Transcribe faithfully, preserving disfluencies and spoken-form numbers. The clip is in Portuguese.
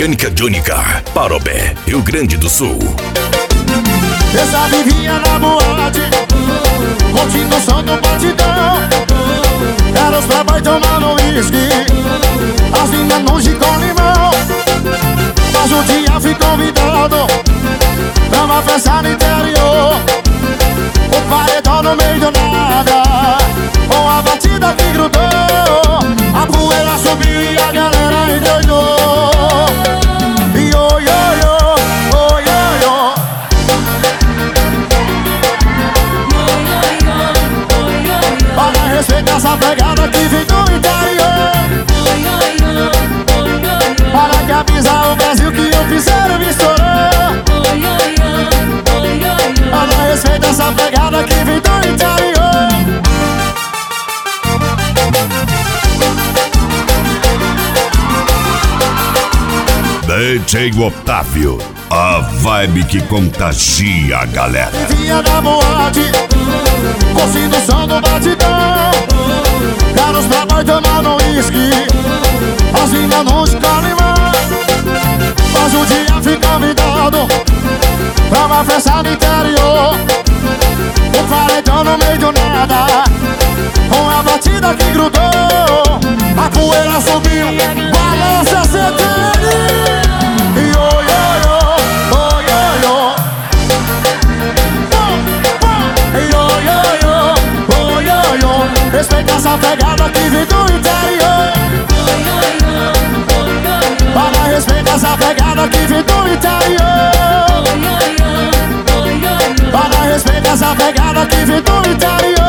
Mecânica Jônica, Parobé, Rio Grande do Sul. Eu já vivia na boate, curtindo o som do batidão. Era os playboys tomando uísque, as minas no gin com limão. Mas um dia fui convidado pra uma festa no interior. O paredão no meio do nada, com a batida que grudou. A poeira subiu e a galera endoidou. E oi, oi, oi, oi, oi, oi. Para respeitar essa pegada que vem do interior. Para que avisar o Brasil que eu fizeram me estourou. Para respeitar essa pegada que vem do interior. D J Otávio, a vibe que contagia a galera. Vivia na boate, curtindo o som do batidão. Era os playboys tomando uísque, as minas no gin com limão. Mas um dia fui convidado pra uma festa no interior. O paredão no meio do nada, com a batida que grudou. A poeira subiu, balança C T N. E oi, oi, oi, oi, oi, oi. E oi, oi, oi, oi, oi, oi. Respeita essa pegada que vem do interior. Para respeitar essa pegada que vem do interior. Para respeitar essa pegada que vem do interior.